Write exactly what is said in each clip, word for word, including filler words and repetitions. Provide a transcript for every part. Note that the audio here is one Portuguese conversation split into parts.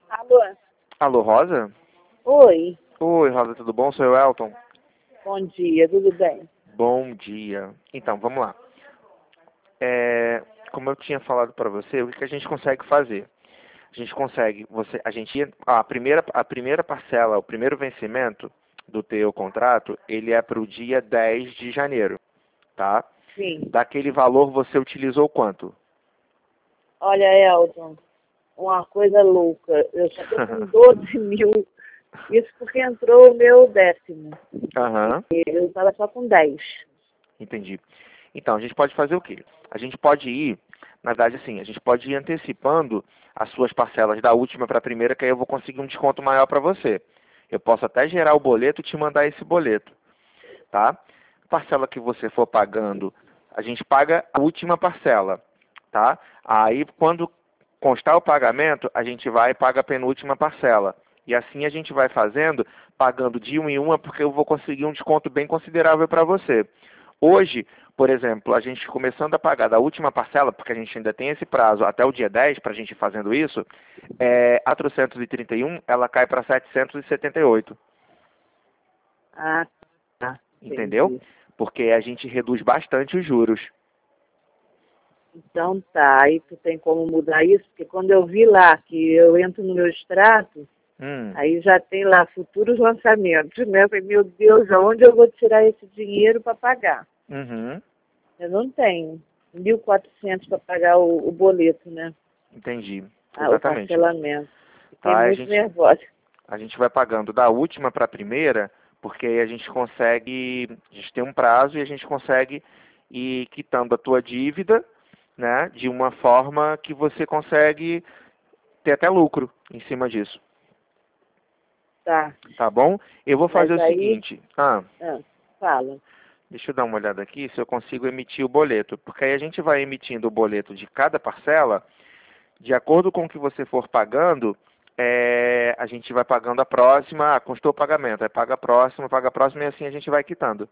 Alô? Alô, Rosa? Oi, Oi, Rosa, tudo bom? Sou eu, Elton. bom dia, tudo bem? Bom dia. Então, vamos lá. É, como eu tinha falado para você, o que que a gente consegue fazer? A gente consegue, você, a gente, ia- a primeira, a primeira parcela, o primeiro vencimento do teu contrato, ele é para o dia dez de janeiro, tá? Sim. Daquele valor você utilizou quanto? Olha, Elton, uma coisa louca. Eu só tô com doze mil. Isso porque entrou o meu décimo. Aham. Eu estava só com dez. Entendi. Então, a gente pode fazer o quê? A gente pode ir, na verdade, assim, a gente pode ir antecipando as suas parcelas da última para a primeira, que aí eu vou conseguir um desconto maior para você. Eu posso até gerar o boleto e te mandar esse boleto, tá? Parcela que você for pagando, a gente paga a última parcela, tá? Aí, quando constar o pagamento, a gente vai e paga a penúltima parcela. E assim a gente vai fazendo, pagando de uma em uma, porque eu vou conseguir um desconto bem considerável para você. Hoje, por exemplo, a gente começando a pagar da última parcela, porque a gente ainda tem esse prazo até o dia dez para a gente ir fazendo isso, é, quatrocentos e trinta e um, ela cai para setecentos e setenta e oito, Ah, tá. entendeu? Entendi. Porque a gente reduz bastante os juros. Então tá, aí tu tem como mudar isso? Porque quando eu vi lá que eu entro no meu extrato, Hum, aí já tem lá futuros lançamentos, né? Eu falei, meu Deus, aonde eu vou tirar esse dinheiro para pagar? uhum, Eu não tenho. mil e quatrocentos para pagar o, o boleto, né? entendi, Ah, o exatamente. parcelamento. Fiquei Tá, a muito gente, nervosa. a gente vai pagando da última para a primeira, porque aí a gente consegue, a gente tem um prazo e a gente consegue ir quitando a tua dívida, né, de uma forma que você consegue ter até lucro em cima disso, Tá. tá bom? Eu vou fazer Mas o aí, seguinte, ah, ah, fala. deixa eu dar uma olhada aqui se eu consigo emitir o boleto, porque aí a gente vai emitindo o boleto de cada parcela, de acordo com o que você for pagando, é, a gente vai pagando a próxima, ah, constou o pagamento, aí paga a próxima, paga a próxima e assim a gente vai quitando.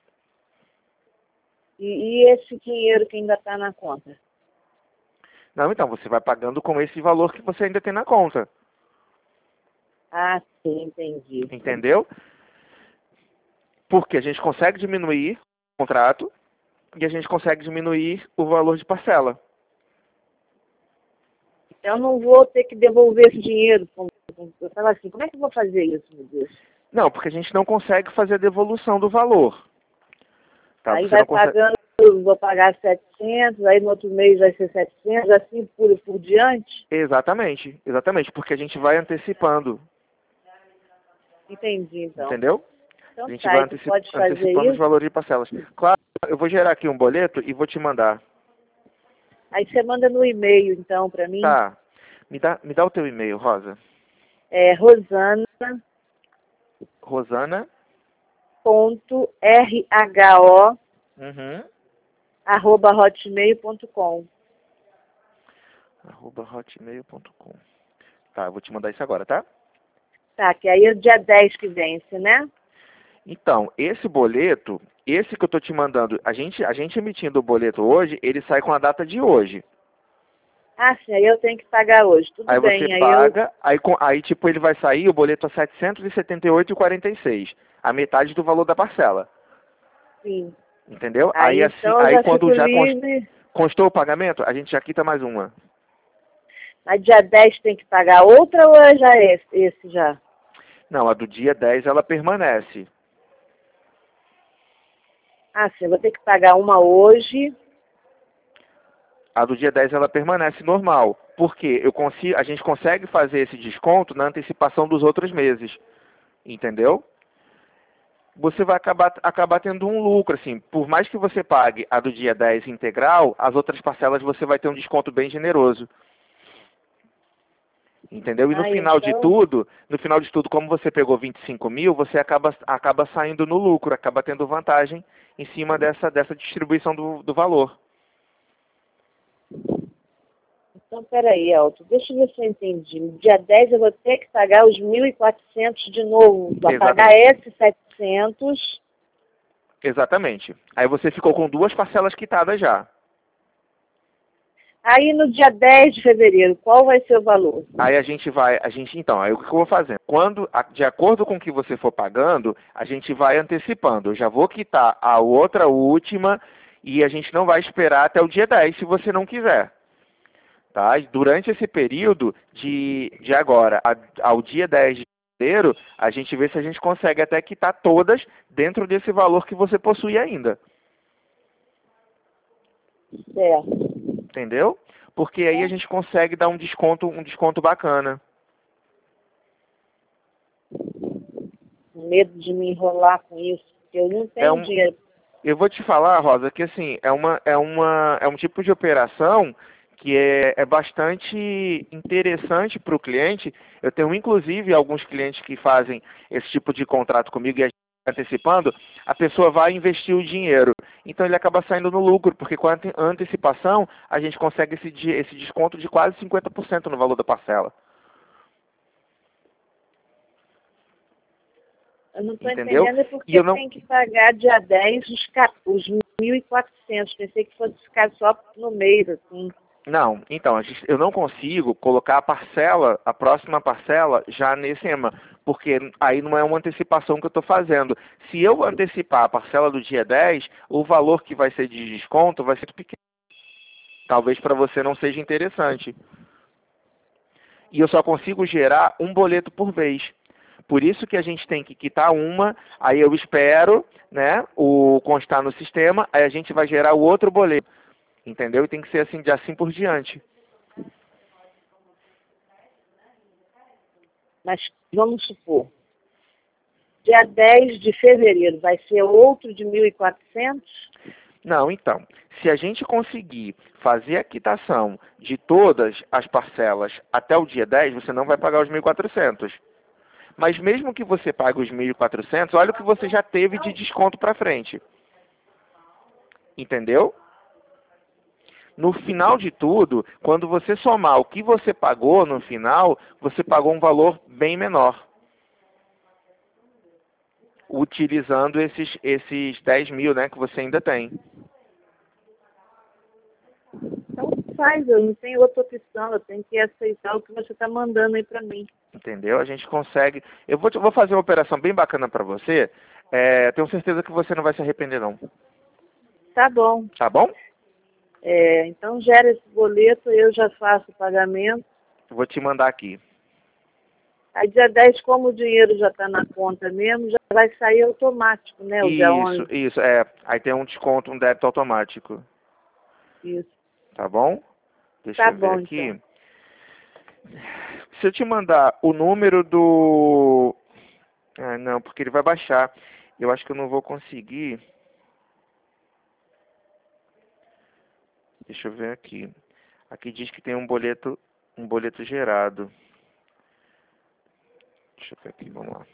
E, e esse dinheiro que ainda está na conta? Não, então, você vai pagando com esse valor que você ainda tem na conta, Ah, sim, entendi. entendeu? Porque a gente consegue diminuir o contrato e a gente consegue diminuir o valor de parcela. Eu não vou ter que devolver esse dinheiro. Eu estava assim, como é que eu vou fazer isso, meu Deus? Não, porque a gente não consegue fazer a devolução do valor, tá? Aí Você vai não consegue... pagando, vou pagar setecentos, aí no outro mês vai ser setecentos, assim por, por diante. Exatamente, exatamente, porque a gente vai antecipando, Entendi, então. entendeu? A Então gente tá, vai aí tu anteci- pode fazer antecipando os isso. valores de parcelas. Claro, eu vou gerar aqui um boleto e vou te mandar. Aí você manda no e-mail, então, para mim. Tá. Me dá, me dá o teu e-mail, Rosa. É rosana Rosana. ponto r h o Uhum. arroba hotmail ponto com. Arroba hotmail ponto com. Tá, eu vou te mandar isso agora, tá? Tá, que aí é o dia dez que vence, né? Então, esse boleto, esse que eu tô te mandando, a gente, a gente emitindo o boleto hoje, ele sai com a data de hoje. Ah, sim, aí eu tenho que pagar hoje. Tudo Aí você bem, aí eu. paga, aí, com- aí tipo ele vai sair o boleto a setecentos e setenta e oito e quarenta e seis, a metade do valor da parcela, Sim. entendeu? Aí Aí assim, então eu aí já quando fico já cons- livre. constou o pagamento, a gente já quita mais uma. Mas dia dez tem que pagar outra ou é já esse, esse já? Não, a do dia dez ela permanece. Ah, sim, eu vou ter que pagar uma hoje. A do dia dez ela permanece normal. Porque eu consigo, a gente consegue fazer esse desconto na antecipação dos outros meses. Entendeu? Você vai acabar, acabar tendo um lucro, assim. Por mais que você pague a do dia dez integral, as outras parcelas você vai ter um desconto bem generoso. Entendeu? E no Ah, final de então. tudo, no final de tudo, como você pegou vinte e cinco mil, você acaba, acaba saindo no lucro, acaba tendo vantagem em cima dessa, dessa distribuição do, do valor. Então, peraí, Elton, deixa eu ver se eu entendi. No dia dez eu vou ter que pagar os mil e quatrocentos de novo. Vou pagar Exatamente. esses setecentos. Exatamente. Aí você ficou com duas parcelas quitadas já. Aí no dia dez de fevereiro, qual vai ser o valor? Aí a gente vai, a gente, então, aí o que eu vou fazendo? Quando, a- de acordo com o que você for pagando, a gente vai antecipando. Eu já vou quitar a outra última e a gente não vai esperar até o dia dez se você não quiser. Tá? E durante esse período de, de agora a- ao dia dez de fevereiro, a gente vê se a gente consegue até quitar todas dentro desse valor que você possui ainda. Certo. Entendeu? Porque aí a gente consegue dar um desconto, um desconto bacana. Com medo de me enrolar com isso, porque eu não É tenho um, dinheiro. eu vou te falar, Rosa, que assim, é uma, é uma, é um tipo de operação que é, é bastante interessante para o cliente. Eu tenho inclusive alguns clientes que fazem esse tipo de contrato comigo e a gente vai antecipando, a pessoa vai investir o dinheiro. Então ele acaba saindo no lucro, porque com a ante- antecipação a gente consegue esse, di- esse desconto de quase cinquenta por cento no valor da parcela. Eu não estou Entendeu? entendendo é E porque eu não, tem que pagar dia dez os, ca- os mil e quatrocentos. Pensei que fosse ficar só no mês, assim. Não, então, a gente- eu não consigo colocar a parcela, a próxima parcela, já nesse tema, porque aí não é uma antecipação que eu estou fazendo. Se eu antecipar a parcela do dia dez, o valor que vai ser de desconto vai ser pequeno. Talvez para você não seja interessante. E eu só consigo gerar um boleto por vez. Por isso que a gente tem que quitar uma, aí eu espero, né, o constar no sistema, aí a gente vai gerar o outro boleto. Entendeu? E tem que ser assim, de assim por diante. Mas vamos supor, dia dez de fevereiro vai ser outro de mil e quatrocentos? Não, então, se a gente conseguir fazer a quitação de todas as parcelas até o dia dez, você não vai pagar os mil e quatrocentos. Mas mesmo que você pague os mil e quatrocentos, olha o que você já teve de desconto para frente. Entendeu? No final de tudo, quando você somar o que você pagou no final, você pagou um valor bem menor. Utilizando esses, esses dez mil, né, que você ainda tem. Então faz, eu não tenho outra opção, eu tenho que aceitar o que você está mandando aí para mim. Entendeu? A gente consegue. Eu vou, te- vou fazer uma operação bem bacana para você. É, tenho certeza que você não vai se arrepender, não. Tá bom. Tá bom? É, então gera esse boleto, eu já faço o pagamento. Vou te mandar aqui. Aí dia dez, como o dinheiro já está na conta mesmo, já vai sair automático, né? O dia Isso, onze. isso. É, aí tem um desconto, um débito automático. Isso. Tá bom? Deixa Tá eu ver bom, aqui. então. Se eu te mandar o número do... Ah, não, porque ele vai baixar. Eu acho que eu não vou conseguir. Deixa eu ver aqui. Aqui diz que tem um boleto, um boleto gerado. Deixa eu ver aqui, vamos lá.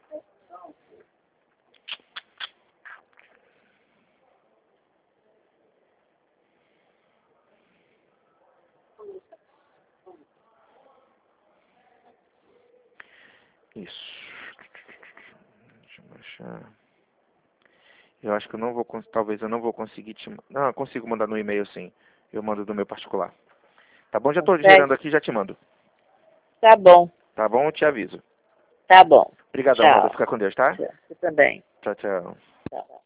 Isso. Deixa eu baixar. Eu acho que eu não vou, cons- talvez eu não vou conseguir te... ma- Não, eu consigo mandar no e-mail sim. Eu mando do meu particular. Tá bom? Já estou Consegue? gerando aqui, já te mando. Tá bom. Tá bom? Eu te aviso. Tá bom. Obrigadão, Rosa. Tchau. Fica com Deus, tá? Tchau. Você também. Tchau, tchau. Tchau.